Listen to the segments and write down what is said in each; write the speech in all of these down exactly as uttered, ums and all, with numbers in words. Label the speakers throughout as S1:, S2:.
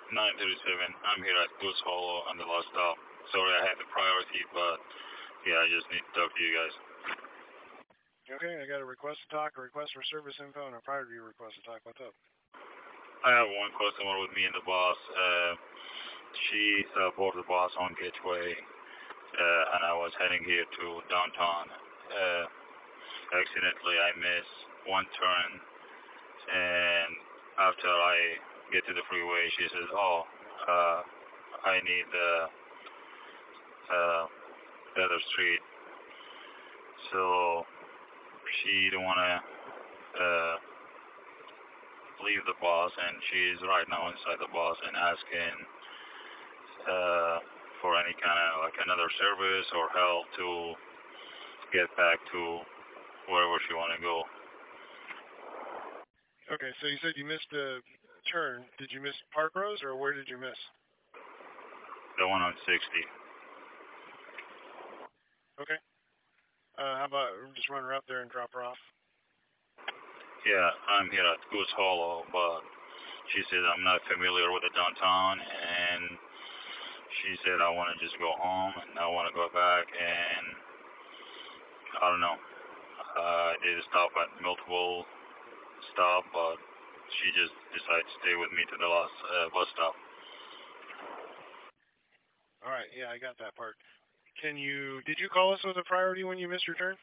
S1: nine thirty-seven. I'm here at Goose Hollow on the last stop. Sorry I had the priority, but yeah, I just need to talk to you guys.
S2: Okay, I got a request to talk, a request for service info, and a priority request to talk. What's up?
S1: I have one customer with me and the boss. Uh, she's aboard the bus on Gateway, uh, and I was heading here to downtown. Uh, accidentally, I missed one turn, and after I get to the freeway, she says, "Oh, uh, I need the uh, the other street." So she don't wanna uh, leave the bus, and she's right now inside the bus and asking uh, for any kind of like another service or help to get back to wherever she want to go.
S2: Okay, so you said you missed a turn. Did you miss Park Rose, or where did you miss?
S1: The one on sixty.
S2: Okay. Uh, how about just run her up there and drop her off?
S1: Yeah, I'm here at Goose Hollow, but she said I'm not familiar with the downtown, and she said I want to just go home and I want to go back, and I don't know. Uh, I did stop at multiple stop, but she just decided to stay with me to the last uh, bus stop.
S2: All right, yeah, I got that part. Can you? Did you call us with a priority when you missed your turn?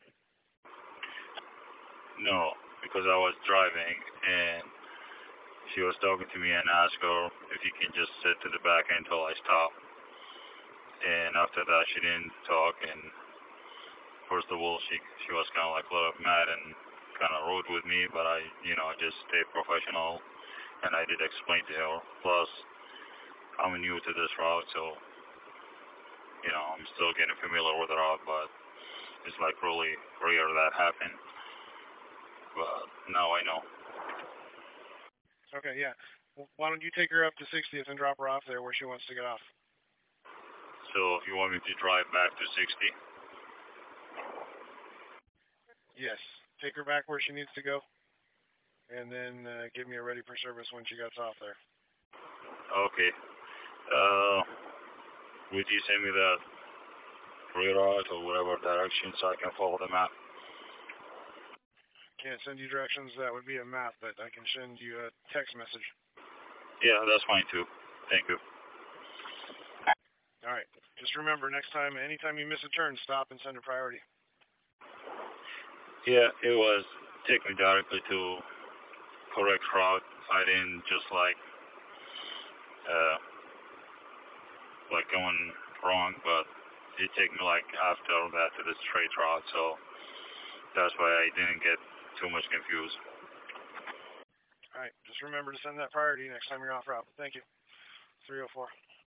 S1: No, because I was driving, and she was talking to me and asked her if you can just sit to the back until I stop. And after that, she didn't talk, and first of all, she she was kind of like a little mad and kind of rude with me, but I, you know, I just stayed professional, and I did explain to her. Plus, I'm new to this route, so, you know, I'm still getting familiar with the route, but it's like really rare that happen. But now I know.
S2: Okay, yeah. Well, why don't you take her up to sixtieth and drop her off there where she wants to get off?
S1: So if you want me to drive back to sixty,
S2: Yes. Take her back where she needs to go, and then uh, give me a ready for service when she gets off there.
S1: okay. Uh, would you send me the reroute or whatever direction so I can follow the map?
S2: Can't send you directions. That would be a map, but I can send you a text message.
S1: Yeah, that's fine too. Thank you.
S2: All right. Just remember, next time, anytime you miss a turn, stop and send a priority.
S1: Yeah, it was take me directly to correct route. I didn't just like uh like going wrong, but it took me like after that to the straight route, so that's why I didn't get too much confused.
S2: All right. Just remember to send that priority next time you're off route. Thank you. three oh four.